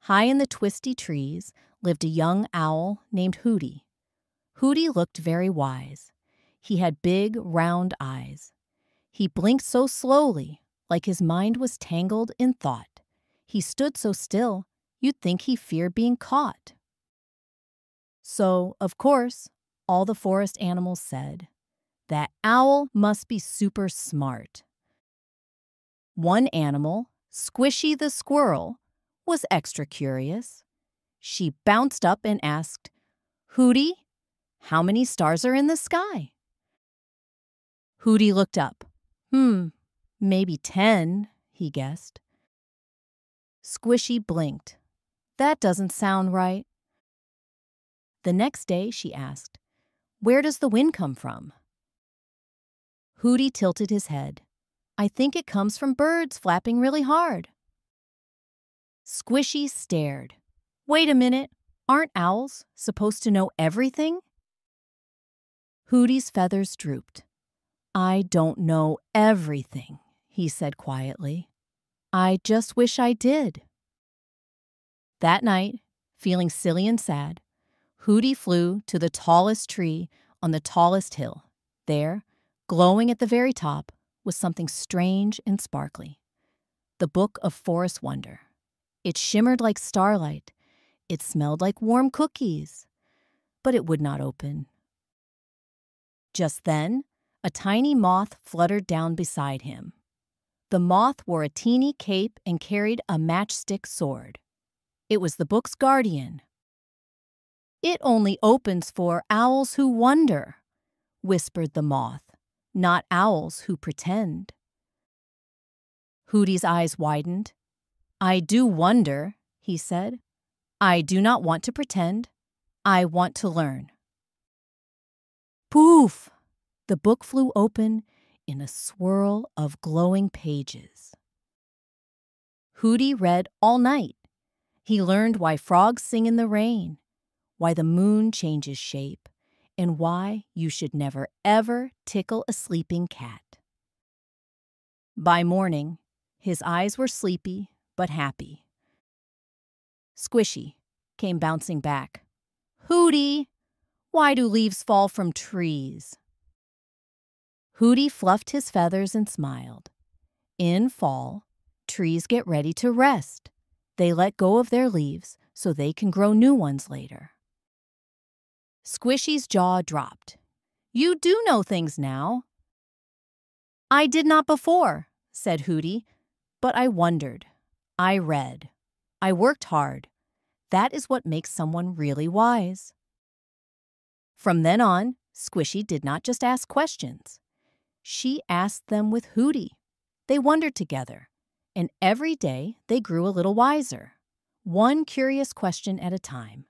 High in the twisty trees lived a young owl named Hooty. Hooty looked very wise. He had big, round eyes. He blinked so slowly, like his mind was tangled in thought. He stood so still, you'd think he feared being caught. So, of course, all the forest animals said, "That owl must be super smart." One animal, Squishy the squirrel, was extra curious. She bounced up and asked, "Hooty, how many stars are in the sky?" Hooty looked up. Maybe 10, he guessed. Squishy blinked. That doesn't sound right. The next day she asked, "Where does the wind come from?" Hooty tilted his head. "I think it comes from birds flapping really hard." Squishy stared. "Wait a minute, aren't owls supposed to know everything?" Hooty's feathers drooped. "I don't know everything," he said quietly. "I just wish I did." That night, feeling silly and sad, Hooty flew to the tallest tree on the tallest hill. There, glowing at the very top, was something strange and sparkly. The Book of Forest Wonder. It shimmered like starlight. It smelled like warm cookies. But it would not open. Just then, a tiny moth fluttered down beside him. The moth wore a teeny cape and carried a matchstick sword. It was the book's guardian. "It only opens for owls who wonder," whispered the moth, "not owls who pretend." Hooty's eyes widened. "I do wonder," he said. "I do not want to pretend. I want to learn." Poof! The book flew open in a swirl of glowing pages. Hooty read all night. He learned why frogs sing in the rain, why the moon changes shape, and why you should never ever tickle a sleeping cat. By morning, his eyes were sleepy but happy. Squishy came bouncing back. "Hooty, why do leaves fall from trees?" Hooty fluffed his feathers and smiled. In fall, trees get ready to rest. They let go of their leaves so they can grow new ones later. Squishy's jaw dropped. "You do know things now." "I did not before," said Hooty, "but I wondered. I read. I worked hard. That is what makes someone really wise." From then on, Squishy did not just ask questions. She asked them with Hooty. They wondered together, and every day they grew a little wiser, one curious question at a time.